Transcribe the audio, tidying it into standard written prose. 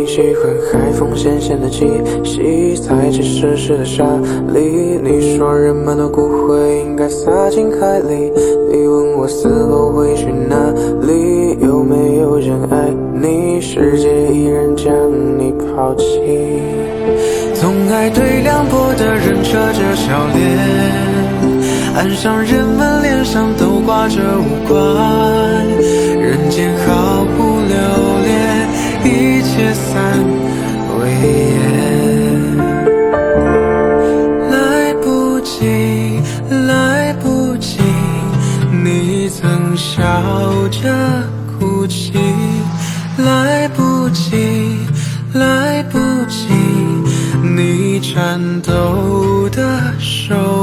喜欢海风咸咸的气息，踩着湿湿的沙砾。你说人们的骨灰应该撒进海里，你问我死后会去哪里，有没有人爱你，世界依然将你抛弃。总爱对凉薄的人扯着笑脸，岸上人们脸上都挂着无关，人间毫不留恋，一切散为烟。来不及，来不及，你曾笑着哭泣，来不及，来不及，你颤抖的手